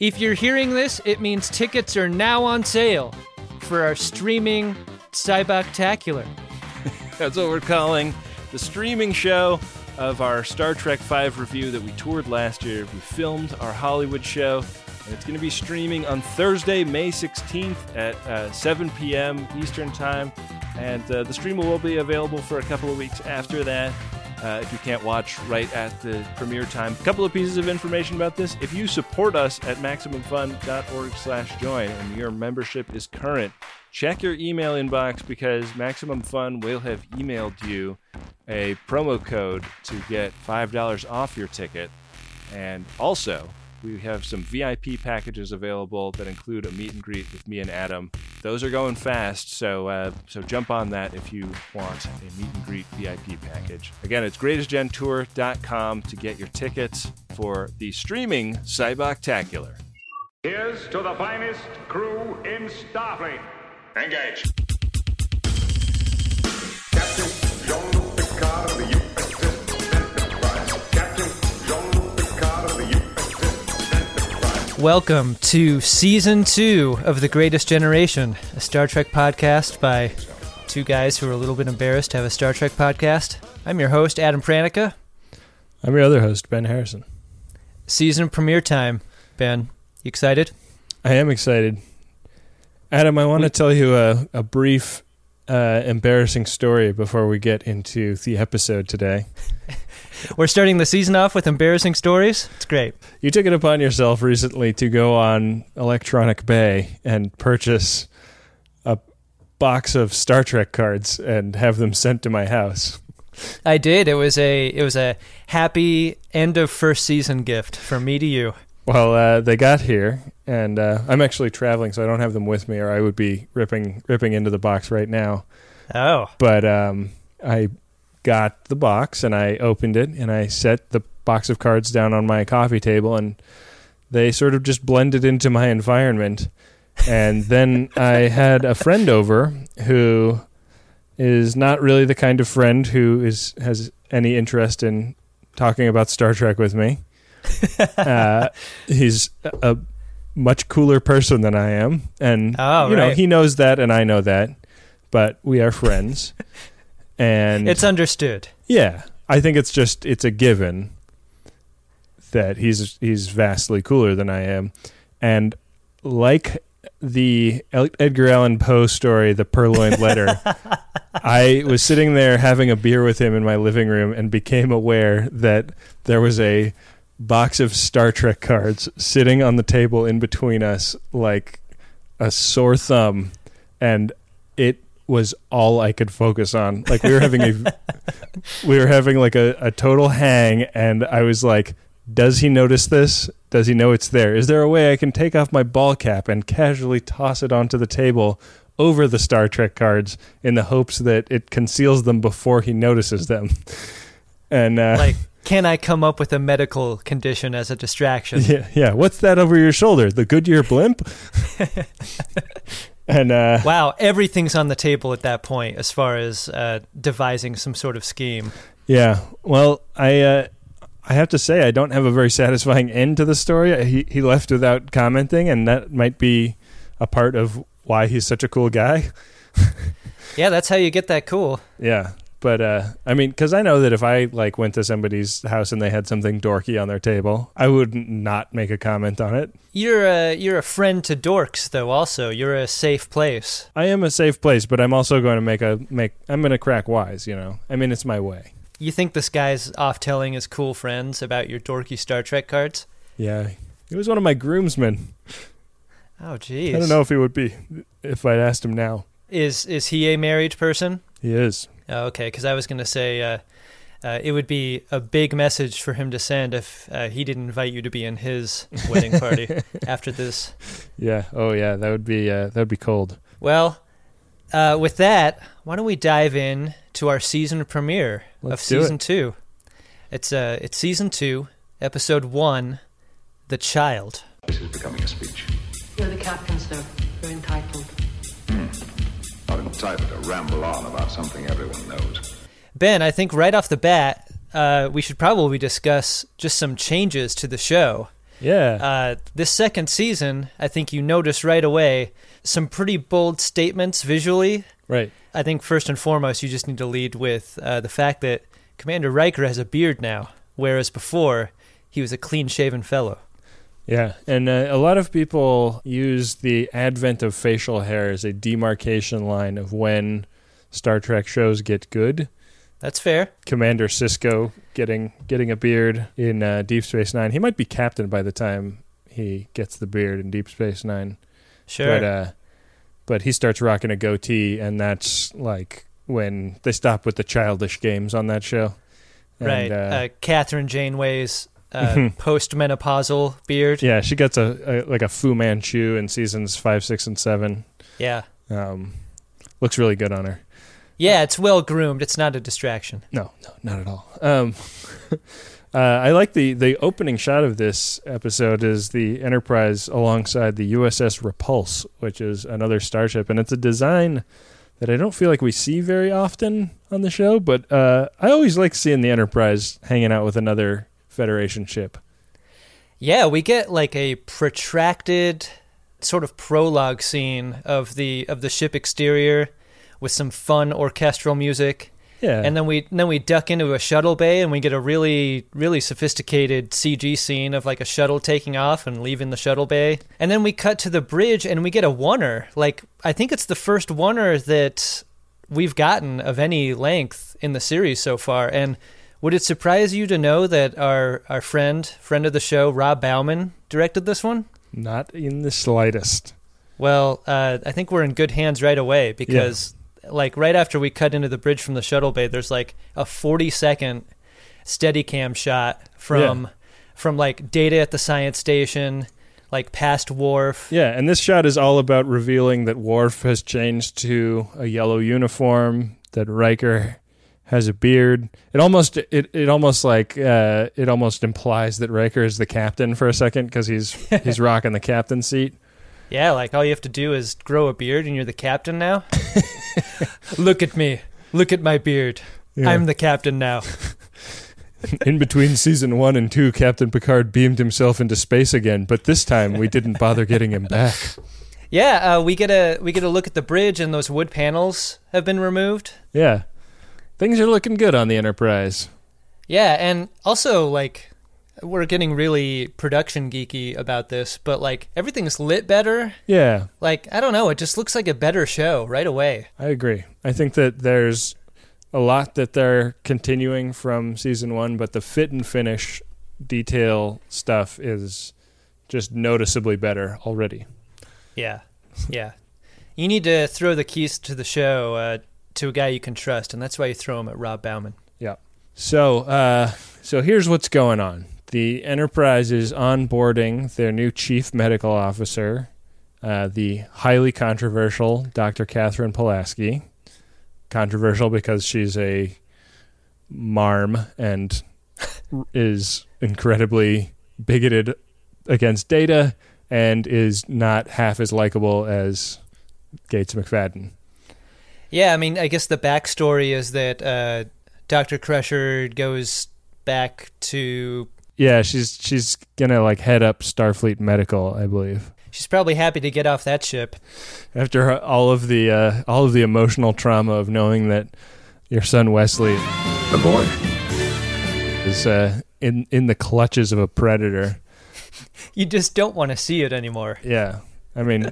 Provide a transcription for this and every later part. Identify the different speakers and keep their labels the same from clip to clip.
Speaker 1: If you're hearing this, it means tickets are now on sale for our streaming Cyboctacular.
Speaker 2: That's what we're calling the streaming show of our Star Trek V review that we toured last year. We filmed our Hollywood show, and it's going to be streaming on Thursday, May 16th at 7 p.m. Eastern Time. And the stream will be available for a couple of weeks after that. If you can't watch right at the premiere time. A couple of pieces of information about this. If you support us at MaximumFun.org/join and your membership is current, check your email inbox because Maximum Fun will have emailed you a promo code to get $5 off your ticket. And also, we have some VIP packages available that include a meet and greet with me and Adam. Those are going fast, so jump on that if you want a meet and greet VIP package. Again, it's greatestgentour.com to get your tickets for the streaming Cyboctacular.
Speaker 3: Here's to the finest crew in Starfleet. Engage. Captain Jean-Luc Picard of the USS Enterprise. Captain Jean-Luc Picard of the USS Enterprise.
Speaker 1: Welcome to Season 2 of The Greatest Generation, a Star Trek podcast by two guys who are a little bit embarrassed to have a Star Trek podcast. I'm your host, Adam Pranica.
Speaker 4: I'm your other host, Ben Harrison.
Speaker 1: Season premiere time. Ben, you excited?
Speaker 4: I am excited. Adam, I want to tell you a brief, embarrassing story before we get into the episode today.
Speaker 1: We're starting the season off with embarrassing stories? It's great.
Speaker 4: You took it upon yourself recently to go on Electronic Bay and purchase a box of Star Trek cards and have them sent to my house.
Speaker 1: I did. It was a happy end of first season gift from me to you.
Speaker 4: Well, they got here, and I'm actually traveling, so I don't have them with me, or I would be ripping into the box right now.
Speaker 1: Oh.
Speaker 4: But I got the box, and I opened it, and I set the box of cards down on my coffee table, and they sort of just blended into my environment. And then I had a friend over who is not really the kind of friend who has any interest in talking about Star Trek with me. He's a much cooler person than I am, and you know, he knows that, and I know that, but we are friends, and
Speaker 1: it's understood.
Speaker 4: Yeah, I think it's a given that he's vastly cooler than I am, and like the Edgar Allan Poe story, The Purloined Letter, I was sitting there having a beer with him in my living room and became aware that there was a box of Star Trek cards sitting on the table in between us like a sore thumb, and it was all I could focus on. Like we were having like a total hang, and I was like, does he notice this? Does he know it's there? Is there a way I can take off my ball cap and casually toss it onto the table over the Star Trek cards in the hopes that it conceals them before he notices them? And
Speaker 1: can I come up with a medical condition as a distraction?
Speaker 4: Yeah. What's that over your shoulder? The Goodyear blimp? And
Speaker 1: wow, everything's on the table at that point as far as devising some sort of scheme.
Speaker 4: Yeah. Well, I have to say I don't have a very satisfying end to the story. He left without commenting, and that might be a part of why he's such a cool guy.
Speaker 1: Yeah, that's how you get that cool.
Speaker 4: Yeah. But, I mean, because I know that if I, went to somebody's house and they had something dorky on their table, I would not make a comment on it.
Speaker 1: You're a friend to dorks, though, also. You're a safe place.
Speaker 4: I am a safe place, but I'm also going to I'm going to crack wise, you know? I mean, it's my way.
Speaker 1: You think this guy's off telling his cool friends about your dorky Star Trek cards?
Speaker 4: Yeah. He was one of my groomsmen.
Speaker 1: Oh, geez.
Speaker 4: I don't know if he would be, if I'd asked him now.
Speaker 1: Is he a married person?
Speaker 4: He is.
Speaker 1: Oh, okay, because I was going to say it would be a big message for him to send if he didn't invite you to be in his wedding party after this.
Speaker 4: Yeah. Oh, yeah. That would be cold.
Speaker 1: Well, with that, why don't we dive in to our season premiere of Season 2? It's Season 2, Episode 1, The Child.
Speaker 3: This is becoming a speech.
Speaker 5: You're the captain, sir. You're entitled.
Speaker 3: Not entitled to ramble on about something everyone knows.
Speaker 1: Ben, I think right off the bat, we should probably discuss just some changes to the show.
Speaker 4: Yeah.
Speaker 1: This second season, I think you notice right away some pretty bold statements visually.
Speaker 4: Right.
Speaker 1: I think first and foremost, you just need to lead with the fact that Commander Riker has a beard now, whereas before he was a clean-shaven fellow.
Speaker 4: Yeah, and a lot of people use the advent of facial hair as a demarcation line of when Star Trek shows get good.
Speaker 1: That's fair.
Speaker 4: Commander Sisko getting a beard in Deep Space Nine. He might be captain by the time he gets the beard in Deep Space Nine.
Speaker 1: Sure.
Speaker 4: But he starts rocking a goatee, and that's like when they stop with the childish games on that show. And,
Speaker 1: right. Catherine Janeway's post-menopausal beard.
Speaker 4: Yeah, she gets a Fu Manchu in seasons 5, 6, and 7.
Speaker 1: Yeah.
Speaker 4: Looks really good on her.
Speaker 1: Yeah, it's well groomed. It's not a distraction.
Speaker 4: No, not at all. I like the opening shot of this episode is the Enterprise alongside the USS Repulse, which is another starship, and it's a design that I don't feel like we see very often on the show, but I always like seeing the Enterprise hanging out with another Federation ship.
Speaker 1: Yeah, we get like a protracted sort of prologue scene of the ship exterior with some fun orchestral music.
Speaker 4: Yeah.
Speaker 1: And then we duck into a shuttle bay and we get a really, really sophisticated CG scene of like a shuttle taking off and leaving the shuttle bay. And then we cut to the bridge and we get a oneer. Like, I think it's the first oneer that we've gotten of any length in the series so far. And would it surprise you to know that our friend of the show, Rob Bauman, directed this one?
Speaker 4: Not in the slightest.
Speaker 1: Well, I think we're in good hands right away because... Yeah. Like right after we cut into the bridge from the shuttle bay, there's like a 40-second Steadicam shot from like Data at the science station, like past Worf.
Speaker 4: Yeah, and this shot is all about revealing that Worf has changed to a yellow uniform, that Riker has a beard. It almost implies that Riker is the captain for a second because he's rocking the captain seat.
Speaker 1: Yeah, like all you have to do is grow a beard and you're the captain now. Look at me. Look at my beard. Yeah. I'm the captain now.
Speaker 4: In between season 1 and 2, Captain Picard beamed himself into space again, but this time we didn't bother getting him back.
Speaker 1: Yeah, we get a look at the bridge and those wood panels have been removed.
Speaker 4: Yeah. Things are looking good on the Enterprise.
Speaker 1: Yeah, and also like we're getting really production geeky about this, but like everything's lit better.
Speaker 4: Yeah.
Speaker 1: Like, I don't know, it just looks like a better show right away.
Speaker 4: I agree. I think that there's a lot that they're continuing from season 1, but the fit and finish detail stuff is just noticeably better already.
Speaker 1: Yeah. Yeah. You need to throw the keys to the show to a guy you can trust, and that's why you throw them at Rob Bauman.
Speaker 4: Yeah. So here's what's going on. The Enterprise is onboarding their new chief medical officer, the highly controversial Dr. Catherine Pulaski. Controversial because she's a marm and is incredibly bigoted against Data and is not half as likable as Gates McFadden.
Speaker 1: Yeah, I mean, I guess the backstory is that Dr. Crusher goes back to...
Speaker 4: Yeah, she's gonna like head up Starfleet Medical, I believe.
Speaker 1: She's probably happy to get off that ship
Speaker 4: after all of the emotional trauma of knowing that your son Wesley,
Speaker 3: The boy,
Speaker 4: is in the clutches of a predator.
Speaker 1: You just don't want to see it anymore.
Speaker 4: Yeah, I mean,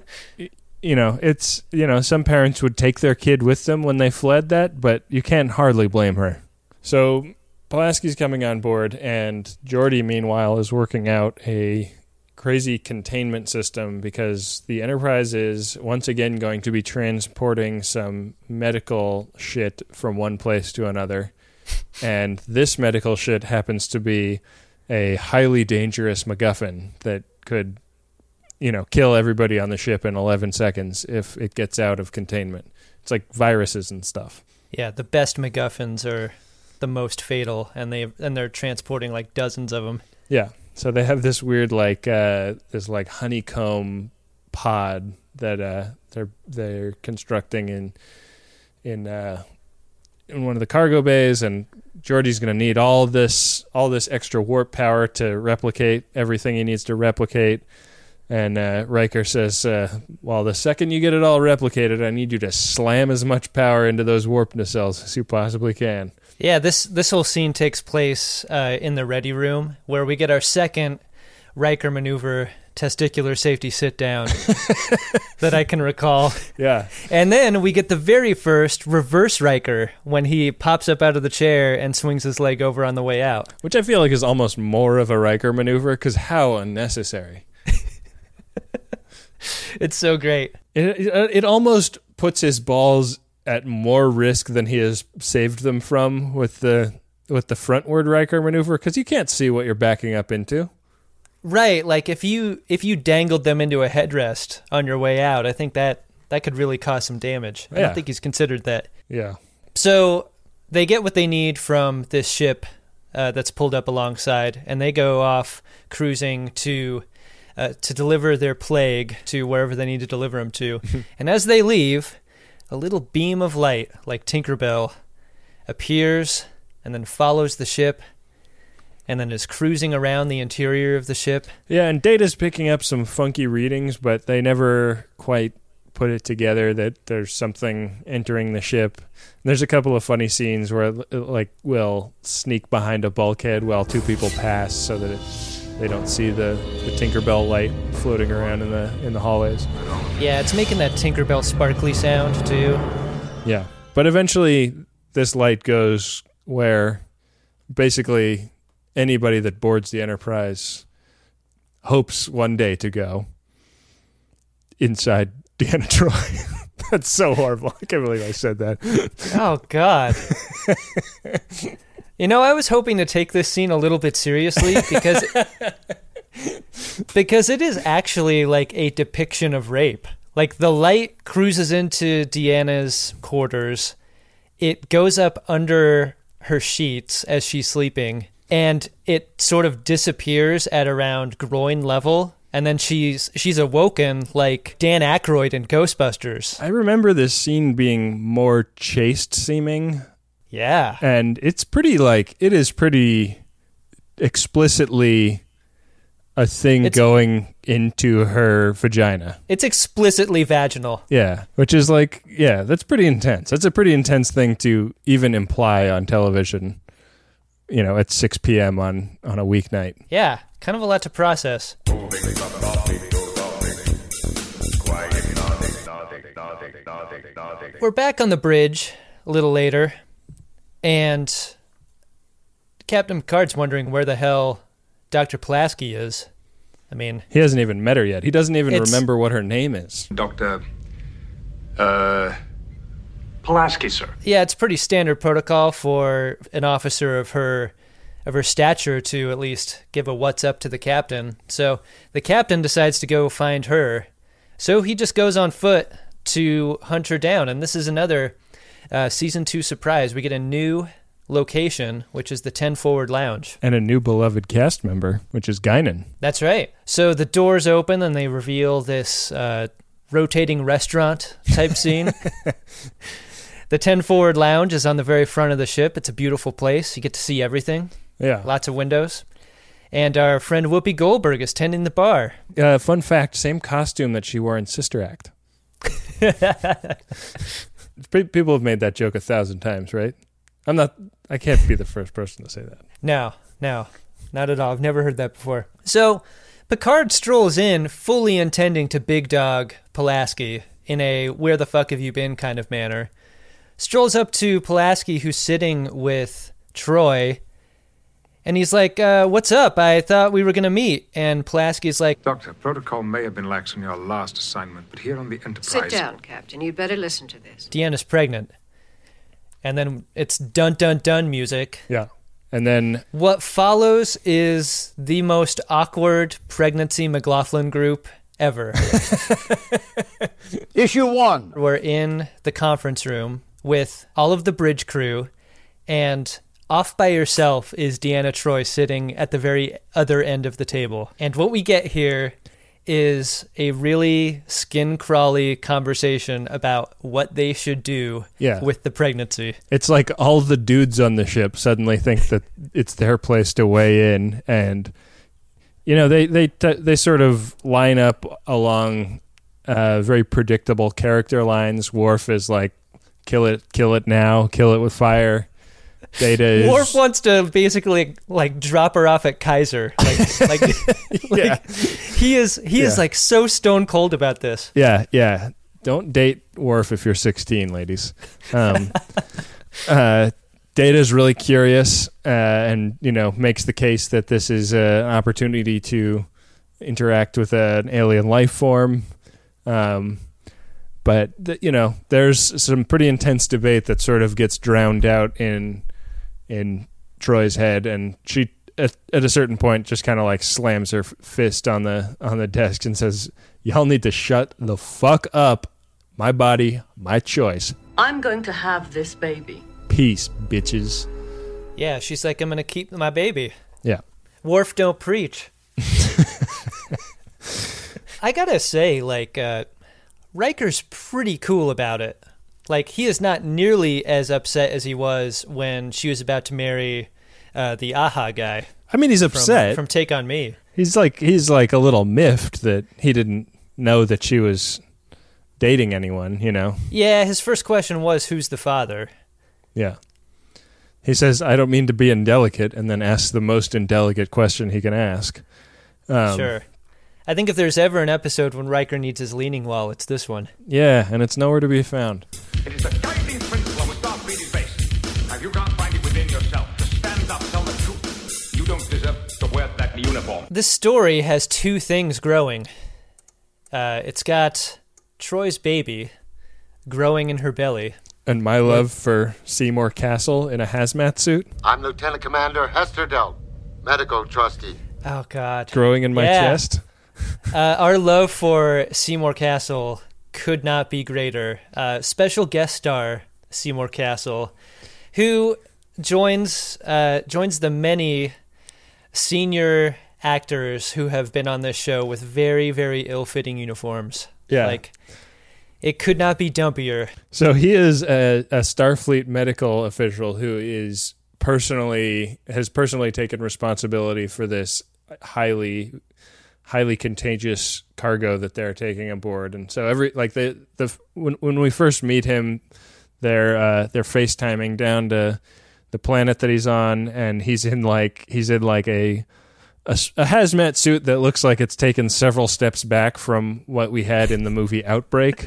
Speaker 4: it's some parents would take their kid with them when they fled that, but you can't hardly blame her. So Pulaski's coming on board, and Geordi, meanwhile, is working out a crazy containment system because the Enterprise is once again going to be transporting some medical shit from one place to another. And this medical shit happens to be a highly dangerous MacGuffin that could, kill everybody on the ship in 11 seconds if it gets out of containment. It's like viruses and stuff. Yeah,
Speaker 1: the best MacGuffins are the most fatal, and they're transporting like dozens of them. Yeah.
Speaker 4: So they have this weird this honeycomb pod that they're constructing in in one of the cargo bays, and Geordi's going to need all this extra warp power to replicate everything he needs to replicate. And Riker says, well, the second you get it all replicated, I need you to slam as much power into those warp nacelles as you possibly can.
Speaker 1: Yeah, this whole scene takes place in the ready room, where we get our second Riker maneuver testicular safety sit-down that I can recall.
Speaker 4: Yeah.
Speaker 1: And then we get the very first reverse Riker when he pops up out of the chair and swings his leg over on the way out.
Speaker 4: Which I feel like is almost more of a Riker maneuver, because how unnecessary.
Speaker 1: It's so great.
Speaker 4: It almost puts his balls at more risk than he has saved them from with the frontward Riker maneuver, because you can't see what you're backing up into.
Speaker 1: Right, like if you dangled them into a headrest on your way out, I think that could really cause some damage. I don't think he's considered that.
Speaker 4: Yeah.
Speaker 1: So they get what they need from this ship that's pulled up alongside, and they go off cruising to deliver their plague to wherever they need to deliver them to. And as they leave, a little beam of light, like Tinkerbell, appears and then follows the ship, and then is cruising around the interior of the ship.
Speaker 4: Yeah, and Data's picking up some funky readings, but they never quite put it together that there's something entering the ship. And there's a couple of funny scenes where it will sneak behind a bulkhead while two people pass so that they don't see the Tinkerbell light floating around in the hallways.
Speaker 1: Yeah, it's making that Tinkerbell sparkly sound too.
Speaker 4: Yeah, but eventually this light goes where basically anybody that boards the Enterprise hopes one day to go, inside Deanna Troi. That's so horrible. I can't believe I said that.
Speaker 1: Oh, God. I was hoping to take this scene a little bit seriously because it is actually like a depiction of rape. Like the light cruises into Deanna's quarters. It goes up under her sheets as she's sleeping, and it sort of disappears at around groin level, and then she's awoken like Dan Aykroyd in Ghostbusters.
Speaker 4: I remember this scene being more chaste seeming.
Speaker 1: Yeah.
Speaker 4: And it is pretty explicitly a thing going into her vagina.
Speaker 1: It's explicitly vaginal.
Speaker 4: Yeah, which is that's pretty intense. That's a pretty intense thing to even imply on television, at 6 p.m. on a weeknight.
Speaker 1: Yeah, kind of a lot to process. We're back on the bridge a little later, and Captain Picard's wondering where the hell Dr. Pulaski is. I mean,
Speaker 4: he hasn't even met her yet. He doesn't even remember what her name is.
Speaker 6: Dr. Pulaski, sir.
Speaker 1: Yeah, it's pretty standard protocol for an officer of her stature to at least give a what's up to the captain. So the captain decides to go find her. So he just goes on foot to hunt her down. And this is another Season 2 surprise. We get a new location, which is the 10 Forward Lounge.
Speaker 4: And a new beloved cast member, which is Guinan.
Speaker 1: That's right. So the doors open and they reveal this rotating restaurant type scene. The 10 Forward Lounge is on the very front of the ship. It's a beautiful place. You get to see everything.
Speaker 4: Yeah.
Speaker 1: Lots of windows. And our friend Whoopi Goldberg is tending the bar.
Speaker 4: Fun fact, same costume that she wore in Sister Act. People have made that joke 1,000 times, right? I can't be the first person to say that.
Speaker 1: No, not at all. I've never heard that before. So Picard strolls in fully intending to big dog Pulaski in a where the fuck have you been kind of manner. Strolls up to Pulaski, who's sitting with Troi, and he's like, what's up? I thought we were going to meet. And Pulaski's like,
Speaker 6: Doctor, protocol may have been lax on your last assignment, but here on the Enterprise...
Speaker 5: Sit down, Captain. You'd better listen to this.
Speaker 1: Deanna's pregnant. And then it's dun dun dun music.
Speaker 4: Yeah. And then
Speaker 1: what follows is the most awkward pregnancy McLaughlin group ever.
Speaker 7: Issue 1.
Speaker 1: We're in the conference room with all of the bridge crew, and off by yourself is Deanna Troi sitting at the very other end of the table. And what we get here is a really skin-crawly conversation about what they should do with the pregnancy.
Speaker 4: It's like all the dudes on the ship suddenly think that it's their place to weigh in, and they sort of line up along very predictable character lines. Worf is like, kill it now, kill it with fire. Data is...
Speaker 1: Worf wants to basically like drop her off at Kaiser. He is like so stone cold about this.
Speaker 4: Yeah. Don't date Worf if you're 16, ladies. Data's really curious, and makes the case that this is an opportunity to interact with an alien life form. But there's some pretty intense debate that sort of gets drowned out in Troy's head, and she at a certain point just kind of like slams her fist on the desk and says, "Y'all need to shut the fuck up. My body, my choice.
Speaker 7: I'm going to have this baby.
Speaker 4: Peace, bitches."
Speaker 1: Yeah, she's like, I'm going to keep my baby.
Speaker 4: Yeah.
Speaker 1: Worf don't preach. I gotta say, like, Riker's pretty cool about it. Like, he is not nearly as upset as he was when she was about to marry the AHA guy.
Speaker 4: I mean, he's upset.
Speaker 1: From Take On Me.
Speaker 4: He's like a little miffed that he didn't know that she was dating anyone,
Speaker 1: Yeah, his first question was, who's the father?
Speaker 4: Yeah. He says, I don't mean to be indelicate, and then asks the most indelicate question he can ask.
Speaker 1: Sure. I think if there's ever an episode when Riker needs his leaning wall, it's this one.
Speaker 4: Yeah, and it's nowhere to be found.
Speaker 3: It is the guiding principle of a Starfleet base. Have you not find it within yourself to stand up, tell the truth? You don't deserve to wear that uniform.
Speaker 1: This story has two things growing. It's got Troy's baby growing in her belly.
Speaker 4: And my love for Seymour Castle in a hazmat suit.
Speaker 8: I'm Lieutenant Commander Hester Dell, medical trustee.
Speaker 1: Oh, God.
Speaker 4: Growing in my chest.
Speaker 1: Our love for Seymour Castle could not be greater. Special guest star Seymour Castle, who joins the many senior actors who have been on this show with very, very ill-fitting uniforms.
Speaker 4: Yeah.
Speaker 1: Like, it could not be dumpier.
Speaker 4: So he is a Starfleet medical official who has personally taken responsibility for this highly contagious cargo that they're taking aboard. And so when we first meet him, they're FaceTiming down to the planet that he's on, and he's in a hazmat suit that looks like it's taken several steps back from what we had in the movie Outbreak.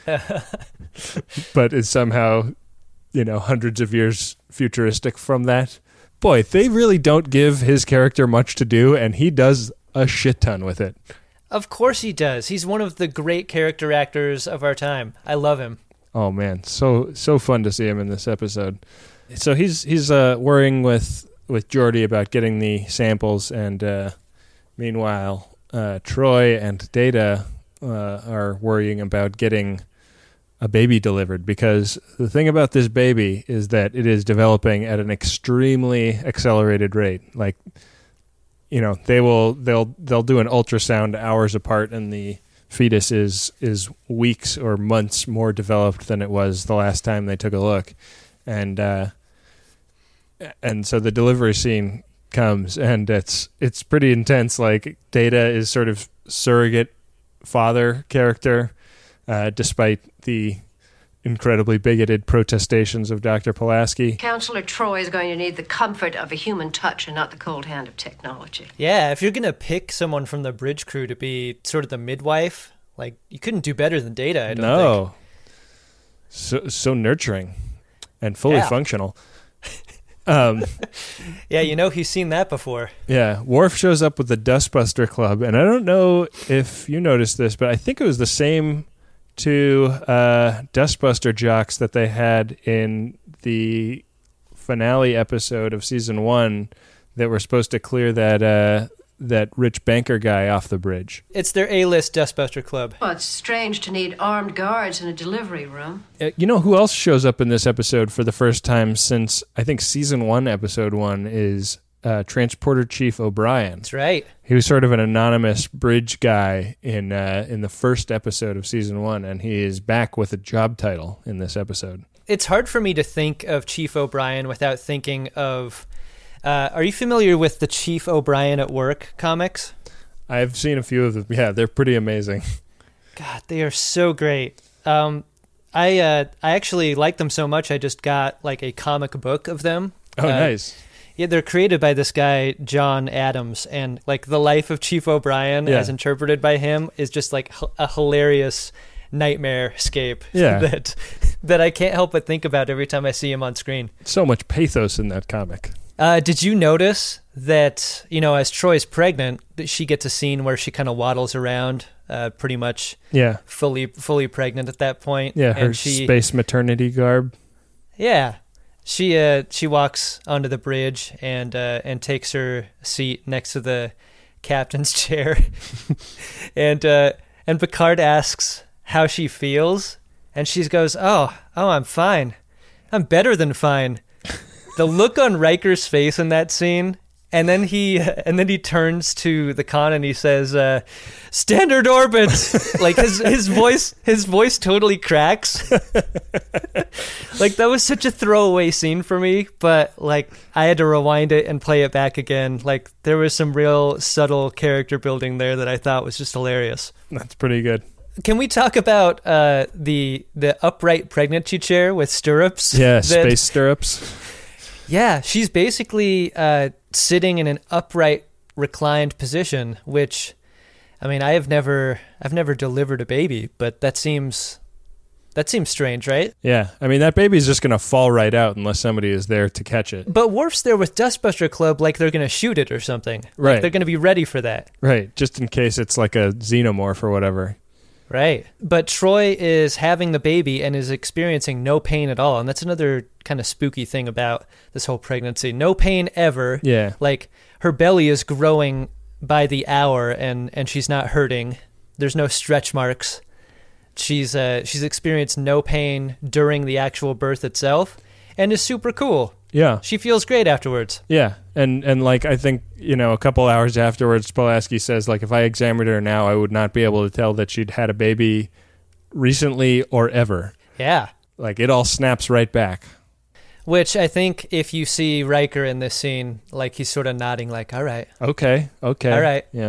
Speaker 4: But is somehow, hundreds of years futuristic from that. Boy, they really don't give his character much to do, and he does a shit ton with it.
Speaker 1: Of course he does. He's one of the great character actors of our time. I love him.
Speaker 4: Oh man, so fun to see him in this episode. So he's worrying with Geordi about getting the samples, and meanwhile, Troy and Data are worrying about getting a baby delivered, because the thing about this baby is that it is developing at an extremely accelerated rate. Like, they'll do an ultrasound hours apart, and the fetus is weeks or months more developed than it was the last time they took a look. And so the delivery scene comes, and it's pretty intense. Like, Data is sort of surrogate father character, despite the incredibly bigoted protestations of Dr. Pulaski.
Speaker 5: Counselor Troy is going to need the comfort of a human touch and not the cold hand of technology.
Speaker 1: Yeah, if you're going to pick someone from the bridge crew to be sort of the midwife, like, you couldn't do better than Data, I don't think.
Speaker 4: So nurturing and fully functional.
Speaker 1: Yeah, he's seen that before.
Speaker 4: Yeah, Worf shows up with the Dustbuster Club, and I don't know if you noticed this, but I think it was the same two Dustbuster jocks that they had in the finale episode of season 1 that were supposed to clear that rich banker guy off the bridge.
Speaker 1: It's their A-list Dustbuster Club.
Speaker 5: Well, it's strange to need armed guards in a delivery room.
Speaker 4: You know who else shows up in this episode for the first time since, I think, season 1, episode 1 is Transporter Chief O'Brien.
Speaker 1: That's right.
Speaker 4: He was sort of an anonymous bridge guy in the first episode of season 1, and he is back with a job title in this episode.
Speaker 1: It's hard for me to think of Chief O'Brien without thinking of... are you familiar with the Chief O'Brien at Work comics?
Speaker 4: I've seen a few of them. Yeah, they're pretty amazing.
Speaker 1: God, they are so great. I actually like them so much, I just got like a comic book of them.
Speaker 4: Oh, nice.
Speaker 1: Yeah, they're created by this guy, John Adams, and like the life of Chief O'Brien, as interpreted by him, is just like a hilarious nightmare-scape that I can't help but think about every time I see him on screen.
Speaker 4: So much pathos in that comic.
Speaker 1: Did you notice that, as Troy's pregnant, that she gets a scene where she kind of waddles around, pretty much fully pregnant at that point?
Speaker 4: Yeah, her space maternity garb.
Speaker 1: Yeah. She walks onto the bridge and takes her seat next to the captain's chair. and Picard asks how she feels, and she goes, "Oh, I'm fine. I'm better than fine." The look on Riker's face in that scene, and then he turns to the con and he says, "Standard orbit." Like his voice totally cracks. Like that was such a throwaway scene for me, but like I had to rewind it and play it back again. Like there was some real subtle character building there that I thought was just hilarious.
Speaker 4: That's pretty good.
Speaker 1: Can we talk about the upright pregnancy chair with stirrups?
Speaker 4: Yeah, space stirrups.
Speaker 1: Yeah, she's basically sitting in an upright, reclined position, which, I mean, I've never delivered a baby, but that seems strange, right?
Speaker 4: Yeah, I mean, that baby's just going to fall right out unless somebody is there to catch it.
Speaker 1: But Worf's there with Dustbuster Club like they're going to shoot it or something.
Speaker 4: Right.
Speaker 1: Like they're going to be ready for that.
Speaker 4: Right, just in case it's like a xenomorph or whatever.
Speaker 1: Right. But Troy is having the baby and is experiencing no pain at all. And that's another kind of spooky thing about this whole pregnancy. No pain ever.
Speaker 4: Yeah.
Speaker 1: Like her belly is growing by the hour and she's not hurting. There's no stretch marks. She's experienced no pain during the actual birth itself and is super cool.
Speaker 4: Yeah.
Speaker 1: She feels great afterwards.
Speaker 4: Yeah. And like, I think, a couple hours afterwards, Pulaski says, like, if I examined her now, I would not be able to tell that she'd had a baby recently or ever.
Speaker 1: Yeah.
Speaker 4: Like, it all snaps right back.
Speaker 1: Which I think if you see Riker in this scene, like, he's sort of nodding like, all right.
Speaker 4: Okay.
Speaker 1: All right.
Speaker 4: Yeah.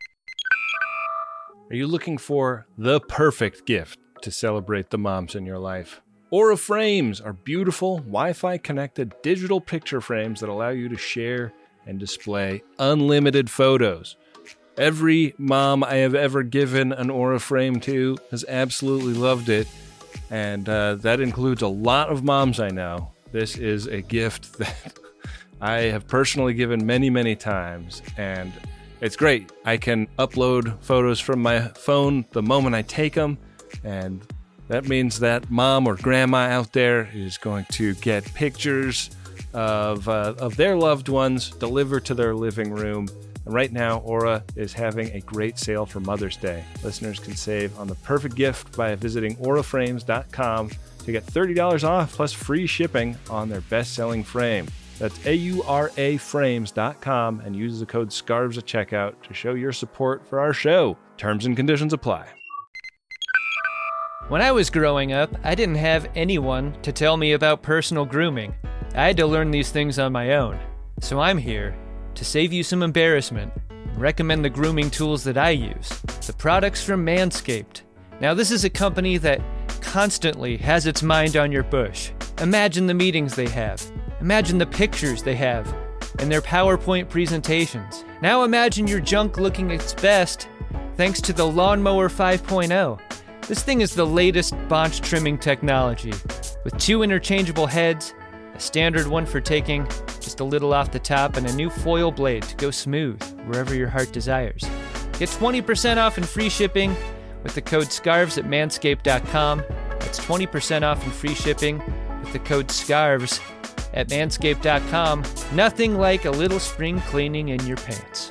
Speaker 2: Are you looking for the perfect gift to celebrate the moms in your life? Aura Frames are beautiful, Wi-Fi connected digital picture frames that allow you to share and display unlimited photos. Every mom I have ever given an Aura Frame to has absolutely loved it, and that includes a lot of moms I know. This is a gift that I have personally given many, many times, and it's great. I can upload photos from my phone the moment I take them, and that means that mom or grandma out there is going to get pictures of their loved ones delivered to their living room. And right now, Aura is having a great sale for Mother's Day. Listeners can save on the perfect gift by visiting auraframes.com to get $30 off plus free shipping on their best-selling frame. That's auraframes.com and use the code SCARVES at checkout to show your support for our show. Terms and conditions apply.
Speaker 1: When I was growing up, I didn't have anyone to tell me about personal grooming. I had to learn these things on my own. So I'm here to save you some embarrassment and recommend the grooming tools that I use, the products from Manscaped. Now, this is a company that constantly has its mind on your bush. Imagine the meetings they have. Imagine the pictures they have and their PowerPoint presentations. Now imagine your junk looking its best thanks to the Lawnmower 5.0. This thing is the latest bonch trimming technology, with 2 interchangeable heads, a standard one for taking just a little off the top, and a new foil blade to go smooth wherever your heart desires. Get 20% off and free shipping with the code SCARVES at manscaped.com. That's 20% off and free shipping with the code SCARVES at manscaped.com. Nothing like a little spring cleaning in your pants.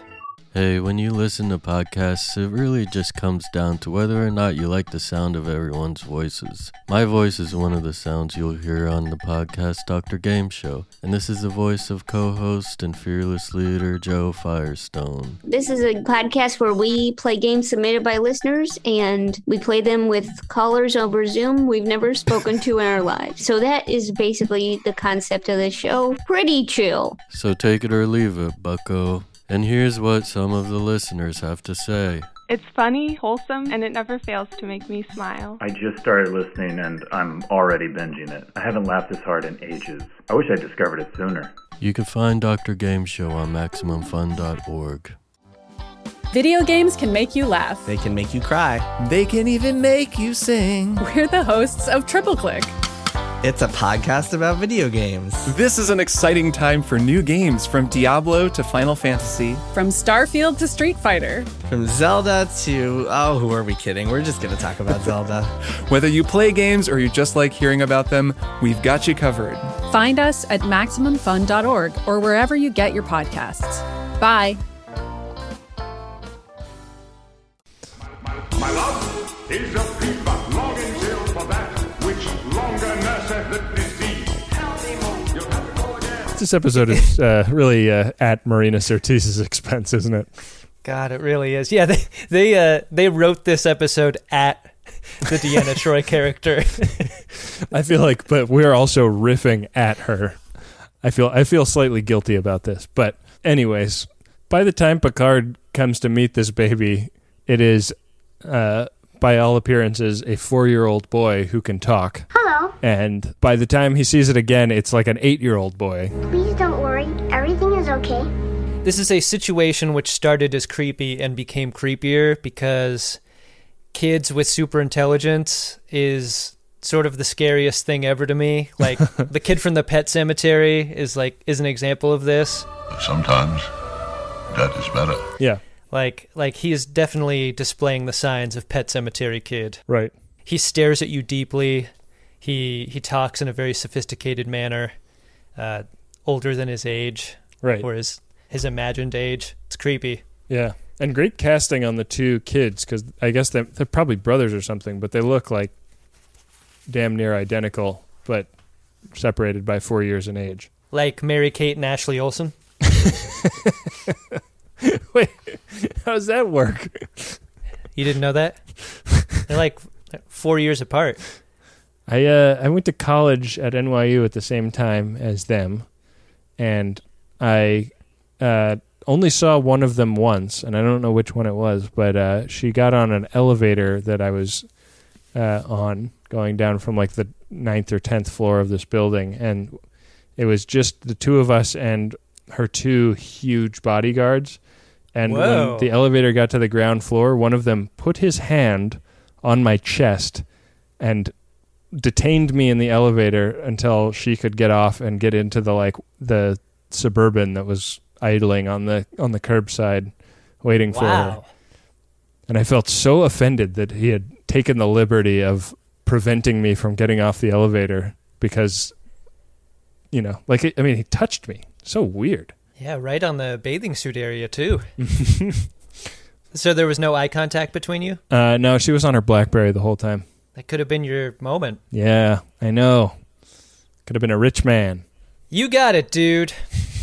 Speaker 9: Hey, when you listen to podcasts, it really just comes down to whether or not you like the sound of everyone's voices. My voice is one of the sounds you'll hear on the podcast Dr. Game Show, and this is the voice of co-host and fearless leader Joe Firestone.
Speaker 10: This is a podcast where we play games submitted by listeners, and we play them with callers over Zoom we've never spoken to in our lives. So that is basically the concept of the show. Pretty chill.
Speaker 9: So take it or leave it, bucko. And here's what some of the listeners have to say.
Speaker 11: It's funny, wholesome, and it never fails to make me smile.
Speaker 12: I just started listening and I'm already binging it. I haven't laughed this hard in ages. I wish I discovered it sooner.
Speaker 9: You can find Dr. Game Show on MaximumFun.org.
Speaker 13: Video games can make you laugh.
Speaker 14: They can make you cry. They can even make you sing.
Speaker 13: We're the hosts of Triple Click.
Speaker 14: It's a podcast about video games.
Speaker 15: This is an exciting time for new games, from Diablo to Final Fantasy.
Speaker 13: From Starfield to Street Fighter.
Speaker 14: From Zelda to... oh, who are we kidding? We're just going to talk about Zelda.
Speaker 15: Whether you play games or you just like hearing about them, we've got you covered.
Speaker 13: Find us at MaximumFun.org or wherever you get your podcasts. Bye.
Speaker 3: My love is a fever, longing till for that which longer nurseth the disease.
Speaker 4: This episode is really at Marina Sirtis's expense, isn't it?
Speaker 1: God, it really is. Yeah, they wrote this episode at the Deanna Troi character.
Speaker 4: I feel like, but we're also riffing at her. I feel slightly guilty about this. But anyways, by the time Picard comes to meet this baby, it is, by all appearances, a 4-year-old boy who can talk.
Speaker 10: Hello.
Speaker 4: And by the time he sees it again, it's like an 8-year-old boy.
Speaker 10: Please don't worry. Everything is okay.
Speaker 1: This is a situation which started as creepy and became creepier because kids with super intelligence is sort of the scariest thing ever to me. Like, the kid from the Pet Cemetery is an example of this.
Speaker 16: Sometimes that is better.
Speaker 4: Yeah.
Speaker 1: Like he is definitely displaying the signs of Pet Cemetery kid.
Speaker 4: Right.
Speaker 1: He stares at you deeply. He talks in a very sophisticated manner, older than his age,
Speaker 4: right,
Speaker 1: or his imagined age. It's creepy.
Speaker 4: Yeah, and great casting on the two kids, because I guess they're probably brothers or something, but they look like damn near identical, but separated by 4 years in age.
Speaker 1: Like Mary-Kate and Ashley Olsen?
Speaker 4: Wait, how does that work?
Speaker 1: You didn't know that? They're like 4 years apart.
Speaker 4: I went to college at NYU at the same time as them, and I only saw one of them once, and I don't know which one it was, but she got on an elevator that I was on, going down from like the 9th or 10th floor of this building, and it was just the two of us and her two huge bodyguards. And
Speaker 1: Whoa.
Speaker 4: When the elevator got to the ground floor, one of them put his hand on my chest and detained me in the elevator until she could get off and get into the Suburban that was idling on the curbside waiting for her. And I felt so offended that he had taken the liberty of preventing me from getting off the elevator because, he touched me. So weird.
Speaker 1: Yeah, right on the bathing suit area, too. So there was no eye contact between you?
Speaker 4: No, she was on her BlackBerry the whole time.
Speaker 1: That could have been your moment.
Speaker 4: Yeah, I know. Could have been a rich man.
Speaker 1: You got it, dude.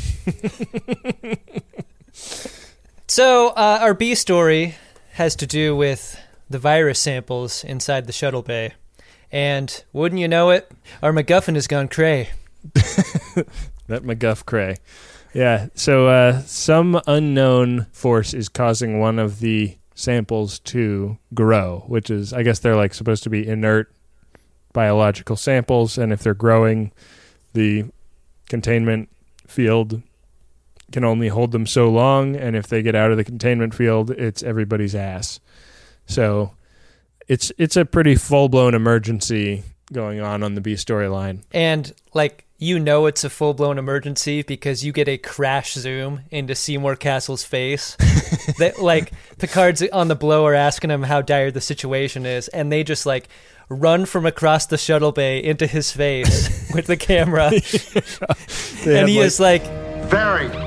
Speaker 1: So, our B story has to do with the virus samples inside the shuttle bay. And wouldn't you know it, our MacGuffin has gone cray.
Speaker 4: That MacGuff cray. Yeah, so some unknown force is causing one of the samples to grow, which is, I guess they're like supposed to be inert biological samples, and if they're growing, the containment field can only hold them so long, and if they get out of the containment field, it's everybody's ass. So it's a pretty full-blown emergency going on the B storyline.
Speaker 1: And, it's a full-blown emergency because you get a crash zoom into Seymour Castle's face. That, Picard's on the blower asking him how dire the situation is, and they just, run from across the shuttle bay into his face with the camera. And he is
Speaker 8: Very,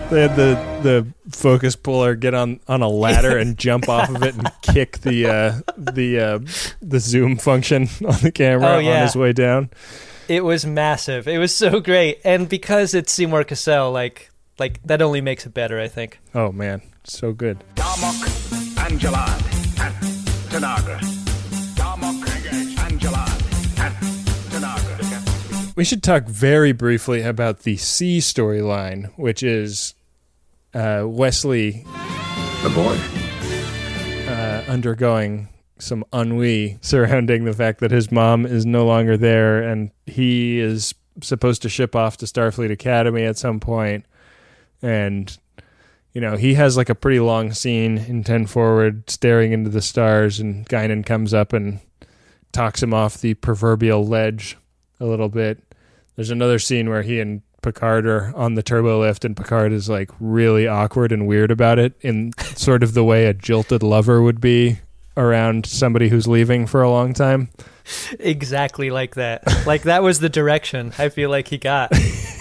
Speaker 4: They had the focus puller get on a ladder and jump off of it and kick the zoom function on the camera on his way down.
Speaker 1: It was massive. It was so great, and because it's Seymour Cassell, like that only makes it better, I think.
Speaker 4: Oh man, so good.
Speaker 3: Darmok, Angelad, and Tanagra. Darmok, Angelad, and Tanagra.
Speaker 4: We should talk very briefly about the C storyline, which is Wesley,
Speaker 16: the boy,
Speaker 4: undergoing some ennui surrounding the fact that his mom is no longer there, and he is supposed to ship off to Starfleet Academy at some point. And, you know, he has like a pretty long scene in 10 Forward staring into the stars, and Guinan comes up and talks him off the proverbial ledge a little bit. There's another scene where he and Picard are on the turbo lift, and Picard is like really awkward and weird about it in sort of the way a jilted lover would be around somebody who's leaving for a long time.
Speaker 1: Exactly like that. Like that was the direction I feel like he got.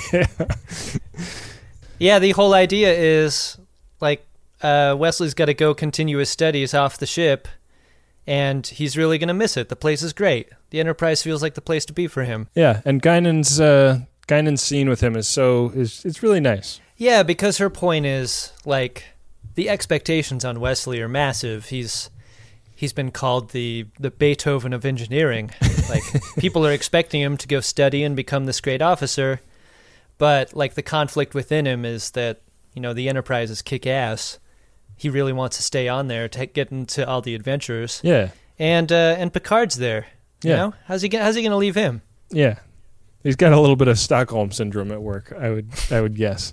Speaker 1: Yeah, the whole idea is like Wesley's got to go continue his studies off the ship, and he's really going to miss it. The place is great. The Enterprise feels like the place to be for him.
Speaker 4: Yeah, and Guinan's scene with him is really nice.
Speaker 1: Yeah, because her point is like the expectations on Wesley are massive. He's been called the Beethoven of engineering. Like people are expecting him to go study and become this great officer, but like the conflict within him is that, you know, the Enterprise is kick ass. He really wants to stay on there to get into all the adventures.
Speaker 4: Yeah,
Speaker 1: and Picard's there. You know, how's he going to leave him?
Speaker 4: Yeah, he's got a little bit of Stockholm syndrome at work. I would guess.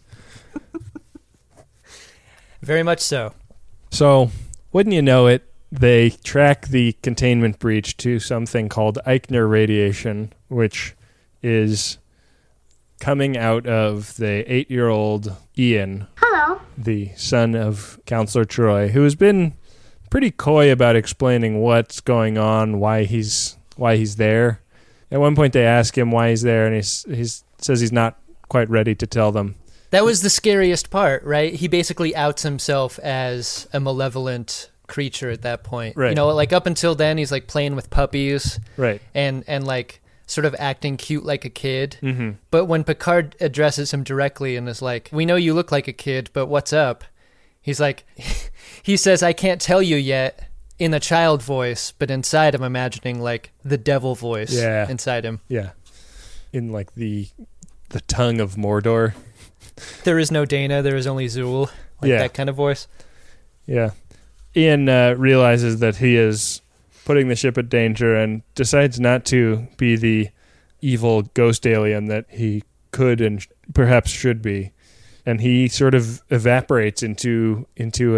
Speaker 1: Very much so.
Speaker 4: So, wouldn't you know it? They track the containment breach to something called Eichner radiation, which is coming out of the 8-year-old Ian.
Speaker 10: Hello.
Speaker 4: The son of Counselor Troy, who has been pretty coy about explaining what's going on, why he's there. At one point they ask him why he's there, and he says he's not quite ready to tell them.
Speaker 1: That was the scariest part, right? He basically outs himself as a malevolent creature at that point.
Speaker 4: Right.
Speaker 1: You know, like up until then he's like playing with puppies.
Speaker 4: Right.
Speaker 1: And like sort of acting cute like a kid.
Speaker 4: Mm-hmm.
Speaker 1: But when Picard addresses him directly and is like, "We know you look like a kid, but what's up?" He's like, he says, "I can't tell you yet," in a child voice, but inside I'm imagining like the devil voice inside him.
Speaker 4: Yeah. In like the tongue of Mordor.
Speaker 1: There is no Dana, there is only Zool. Like that kind of voice.
Speaker 4: Yeah. Ian realizes that he is putting the ship at danger and decides not to be the evil ghost alien that he could and perhaps should be. And he sort of evaporates into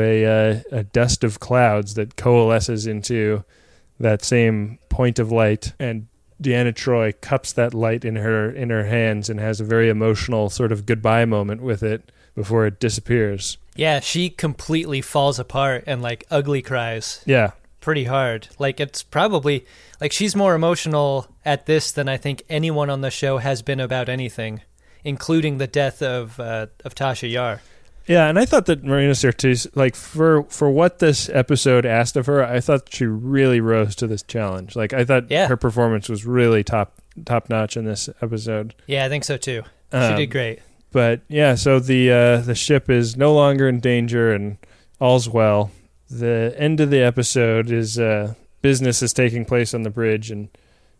Speaker 4: a dust of clouds that coalesces into that same point of light. And Deanna Troi cups that light in her hands and has a very emotional sort of goodbye moment with it before it disappears.
Speaker 1: Yeah, she completely falls apart and like ugly cries.
Speaker 4: Yeah.
Speaker 1: Pretty hard. Like it's probably like she's more emotional at this than I think anyone on the show has been about anything, including the death of Tasha Yar.
Speaker 4: Yeah, and I thought that Marina Sirtis, like for what this episode asked of her, I thought she really rose to this challenge. Like I thought her performance was really top notch in this episode.
Speaker 1: Yeah, I think so too. She did great.
Speaker 4: But yeah, so the ship is no longer in danger and all's well. The end of the episode is business is taking place on the bridge, and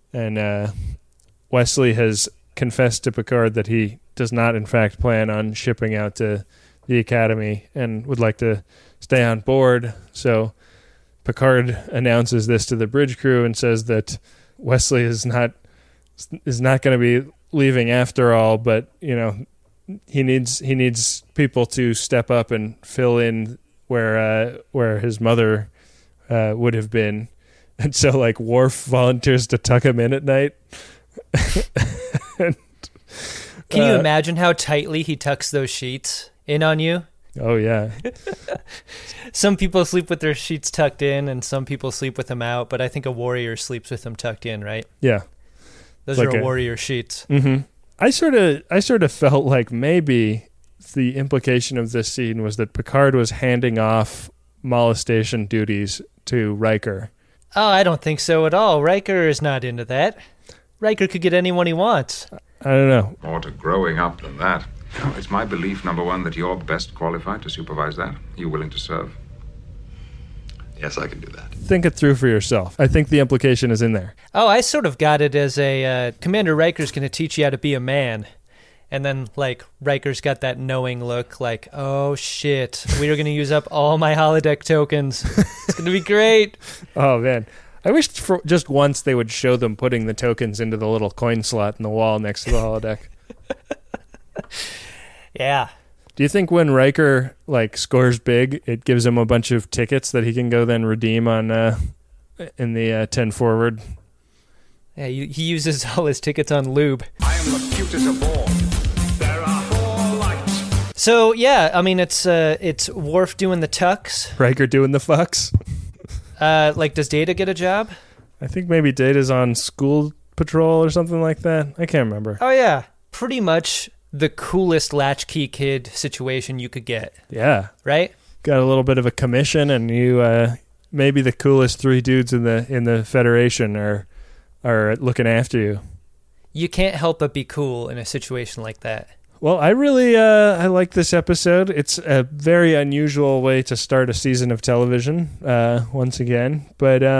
Speaker 4: Wesley has confessed to Picard that he does not, in fact, plan on shipping out to the Academy and would like to stay on board. So Picard announces this to the bridge crew and says that Wesley is not going to be leaving after all, but you know he needs people to step up and fill in where his mother would have been. And so like Worf volunteers to tuck him in at night.
Speaker 1: Can you imagine how tightly he tucks those sheets in on you?
Speaker 4: Oh yeah.
Speaker 1: Some people sleep with their sheets tucked in and some people sleep with them out, but I think a warrior sleeps with them tucked in, right?
Speaker 4: Yeah.
Speaker 1: Those are warrior sheets.
Speaker 4: Mm-hmm. I sort of felt like maybe the implication of this scene was that Picard was handing off molestation duties to Riker.
Speaker 1: Oh, I don't think so at all. Riker is not into that. Riker could get anyone he wants.
Speaker 4: I don't know.
Speaker 6: More to growing up than that. It's my belief, number one, that you're best qualified to supervise that. Are you willing to serve?
Speaker 16: Yes, I can do that.
Speaker 4: Think it through for yourself. I think the implication is in there.
Speaker 1: Oh, I sort of got it as a Commander Riker's going to teach you how to be a man. And then, like, Riker's got that knowing look, like, oh, shit, we are going to use up all my holodeck tokens. It's going to be great.
Speaker 4: Oh, man. I wish for just once they would show them putting the tokens into the little coin slot in the wall next to the holodeck.
Speaker 1: Yeah.
Speaker 4: Do you think when Riker, like, scores big, it gives him a bunch of tickets that he can go then redeem on in the 10 forward?
Speaker 1: Yeah, he uses all his tickets on lube.
Speaker 3: I am the cutest of all. There are 4 lights.
Speaker 1: So, yeah, I mean, it's Worf doing the tucks.
Speaker 4: Riker doing the fucks.
Speaker 1: Like, does Data get a job?
Speaker 4: I think maybe Data's on school patrol or something like that. I can't remember.
Speaker 1: Oh, yeah. Pretty much the coolest latchkey kid situation you could get.
Speaker 4: Yeah.
Speaker 1: Right?
Speaker 4: Got a little bit of a commission, and you maybe the coolest 3 dudes in the Federation are looking after you.
Speaker 1: You can't help but be cool in a situation like that.
Speaker 4: Well, I really I like this episode. It's a very unusual way to start a season of television, once again. But I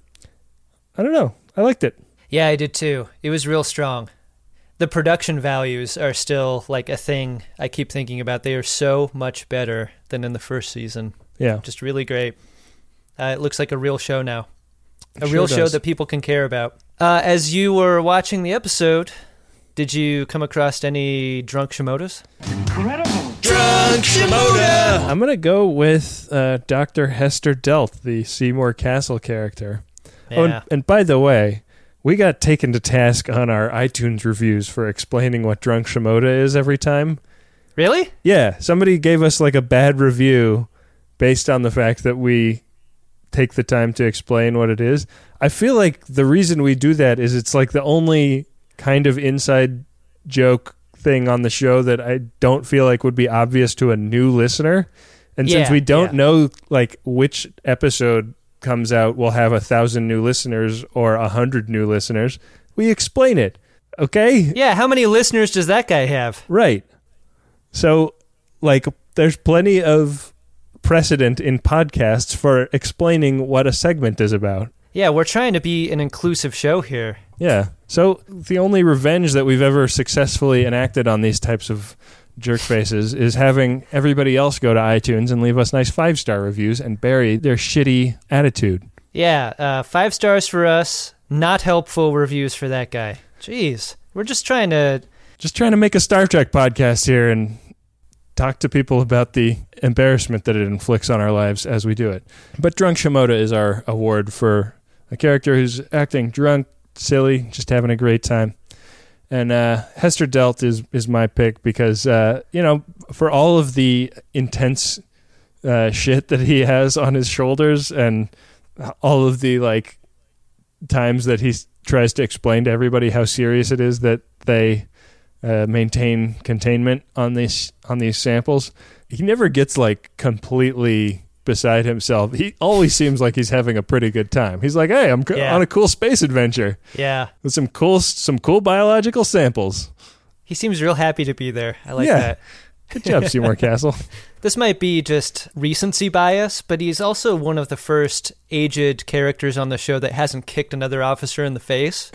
Speaker 4: don't know. I liked it.
Speaker 1: Yeah, I did too. It was real strong. The production values are still like a thing I keep thinking about. They are so much better than in the first season.
Speaker 4: Yeah.
Speaker 1: Just really great. It looks like a real show now. A
Speaker 4: Sure
Speaker 1: real show
Speaker 4: does.
Speaker 1: that people can care about. As you were watching the episode, did you come across any drunk Shimodas?
Speaker 3: Incredible.
Speaker 4: Drunk Shimoda! I'm going to go with Dr. Hester Delt, the Seymour Castle character.
Speaker 1: Yeah.
Speaker 4: Oh, and by the way, we got taken to task on our iTunes reviews for explaining what Drunk Shimoda is every time.
Speaker 1: Really?
Speaker 4: Yeah, somebody gave us like a bad review based on the fact that we take the time to explain what it is. I feel like the reason we do that is it's like the only kind of inside joke thing on the show that I don't feel like would be obvious to a new listener. And since we don't know like which episode comes out will have 1,000 new listeners or 100 new listeners, we explain it. Okay?
Speaker 1: Yeah, how many listeners does that guy have?
Speaker 4: Right. So, like, there's plenty of precedent in podcasts for explaining what a segment is about.
Speaker 1: Yeah, we're trying to be an inclusive show here.
Speaker 4: Yeah. So the only revenge that we've ever successfully enacted on these types of jerk faces is having everybody else go to iTunes and leave us nice 5-star reviews and bury their shitty attitude.
Speaker 1: Yeah, 5 stars for us, not helpful reviews for that guy. Jeez, we're just trying to
Speaker 4: make a Star Trek podcast here and talk to people about the embarrassment that it inflicts on our lives as we do it. But Drunk Shimoda is our award for a character who's acting drunk, silly, just having a great time. And Hester Delt is my pick because, for all of the intense shit that he has on his shoulders and all of the, like, times that he tries to explain to everybody how serious it is that they maintain containment on these samples, he never gets, like, completely beside himself. He always seems like he's having a pretty good time. He's like, hey, I'm on a cool space adventure.
Speaker 1: Yeah.
Speaker 4: With some cool biological samples.
Speaker 1: He seems real happy to be there. I like that.
Speaker 4: Good job, Seymour Castle.
Speaker 1: This might be just recency bias, but he's also one of the first aged characters on the show that hasn't kicked another officer in the face.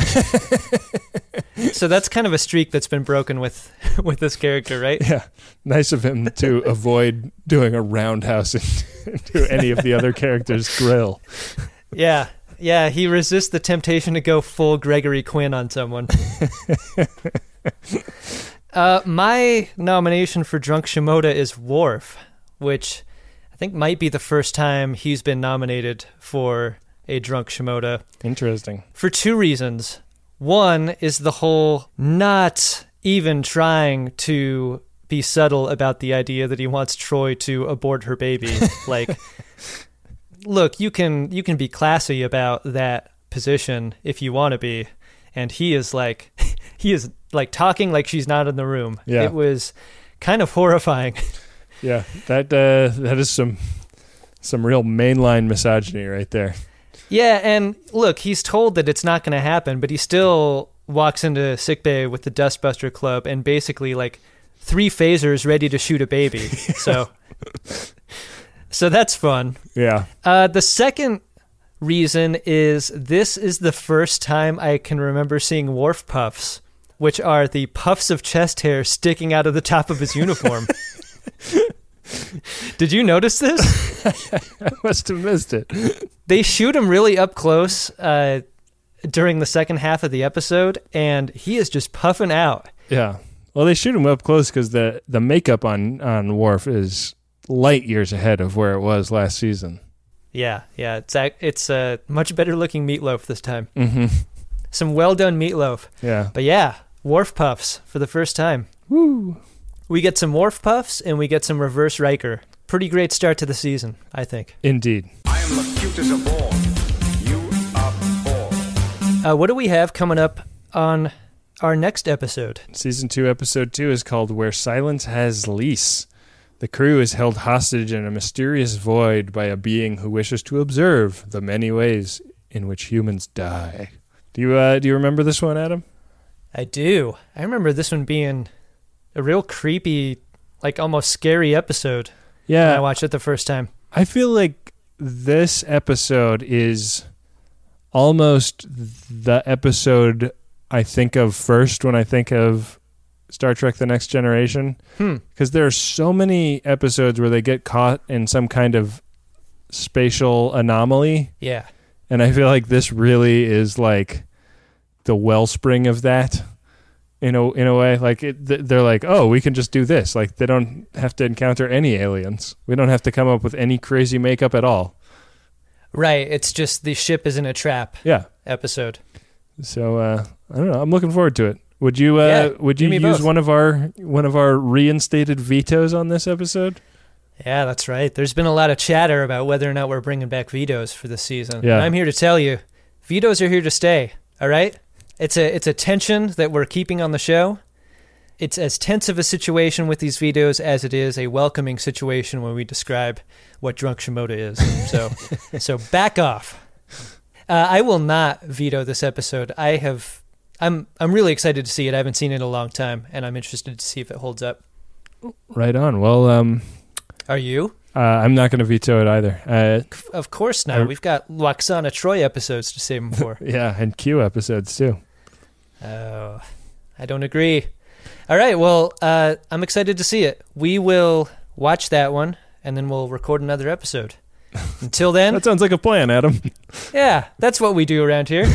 Speaker 1: So that's kind of a streak that's been broken with this character, right?
Speaker 4: Yeah. Nice of him to avoid doing a roundhouse into any of the other characters' grill.
Speaker 1: Yeah. Yeah, he resists the temptation to go full Gregory Quinn on someone. My nomination for Drunk Shimoda is Worf, which I think might be the first time he's been nominated for a Drunk Shimoda.
Speaker 4: Interesting.
Speaker 1: For 2 reasons. One is the whole not even trying to be subtle about the idea that he wants Troy to abort her baby. Like, look, you can be classy about that position if you want to be. And he is like talking like she's not in the room.
Speaker 4: Yeah.
Speaker 1: It was kind of horrifying.
Speaker 4: Yeah, that is some real mainline misogyny right there.
Speaker 1: Yeah, and look, he's told that it's not going to happen, but he still walks into sickbay with the Dustbuster Club and basically like 3 phasers ready to shoot a baby. So that's fun.
Speaker 4: Yeah.
Speaker 1: The second reason is this is the first time I can remember seeing Worf puffs, which are the puffs of chest hair sticking out of the top of his uniform. Did you notice this?
Speaker 4: I must have missed it.
Speaker 1: They shoot him really up close during the second half of the episode, and he is just puffing out.
Speaker 4: Yeah. Well, they shoot him up close because the makeup on Worf is light years ahead of where it was last season.
Speaker 1: Yeah. It's a much better looking meatloaf this time.
Speaker 4: Mm-hmm.
Speaker 1: Some well done meatloaf.
Speaker 4: Yeah.
Speaker 1: But yeah, Worf puffs for the first time.
Speaker 4: Woo.
Speaker 1: We get some Worf puffs and we get some reverse Riker. Pretty great start to the season, I think.
Speaker 4: Indeed.
Speaker 3: I am the cutest of all. You are all.
Speaker 1: What do we have coming up on our next episode?
Speaker 4: Season 2, Episode 2 is called Where Silence Has Lease. The crew is held hostage in a mysterious void by a being who wishes to observe the many ways in which humans die. Do you remember this one, Adam?
Speaker 1: I do. I remember this one being a real creepy, like almost scary episode.
Speaker 4: Yeah.
Speaker 1: When I watched it the first time.
Speaker 4: I feel like this episode is almost the episode I think of first when I think of Star Trek The Next Generation. Because there are so many episodes where they get caught in some kind of spatial anomaly.
Speaker 1: Yeah.
Speaker 4: And I feel like this really is like the wellspring of that. In a way, like they're like, oh, we can just do this. Like they don't have to encounter any aliens. We don't have to come up with any crazy makeup at all.
Speaker 1: Right. It's just the ship is in a trap.
Speaker 4: Yeah.
Speaker 1: Episode.
Speaker 4: So I don't know. I'm looking forward to it. Would you use
Speaker 1: both.
Speaker 4: one of our reinstated vetoes on this episode?
Speaker 1: Yeah, that's right. There's been a lot of chatter about whether or not we're bringing back vetoes for this season.
Speaker 4: Yeah.
Speaker 1: And I'm here to tell you, vetoes are here to stay. All right. It's a tension that we're keeping on the show. It's as tense of a situation with these vetoes as it is a welcoming situation when we describe what Drunk Shimoda is. So back off. I will not veto this episode. I'm really excited to see it. I haven't seen it in a long time, and I'm interested to see if it holds up.
Speaker 4: Right on. Well,
Speaker 1: are you?
Speaker 4: I'm not going to veto it either.
Speaker 1: Of course not. We've got Loxana Troy episodes to save them for.
Speaker 4: Yeah, and Q episodes too.
Speaker 1: Oh, I don't agree. All right, well, I'm excited to see it. We will watch that one, and then we'll record another episode. Until then...
Speaker 4: That sounds like a plan, Adam.
Speaker 1: Yeah, that's what we do around here.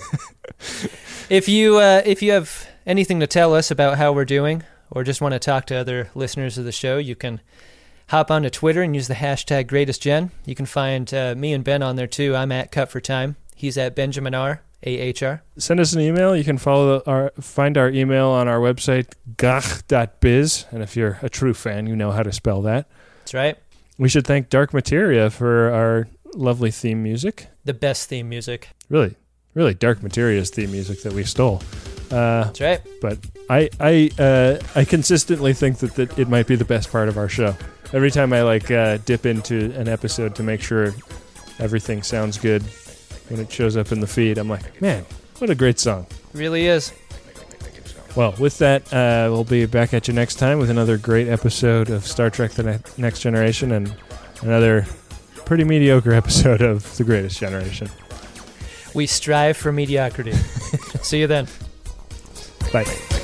Speaker 1: If you have anything to tell us about how we're doing, or just want to talk to other listeners of the show, you can hop onto Twitter and use the hashtag GreatestGen. You can find me and Ben on there too. I'm at Cut for Time. He's at Benjamin R. AHR.
Speaker 4: Send us an email. You can find our email on our website, gach.biz. And if you're a true fan, you know how to spell that.
Speaker 1: That's right.
Speaker 4: We should thank Dark Materia for our lovely theme music.
Speaker 1: The best theme music.
Speaker 4: Really Dark Materia's theme music that we stole.
Speaker 1: That's right.
Speaker 4: But I consistently think that it might be the best part of our show. Every time I dip into an episode to make sure everything sounds good when it shows up in the feed, I'm like, man, what a great song.
Speaker 1: It really is.
Speaker 4: Well, with that, we'll be back at you next time with another great episode of Star Trek The Next Generation and another pretty mediocre episode of The Greatest Generation.
Speaker 1: We strive for mediocrity. See you then.
Speaker 4: Bye.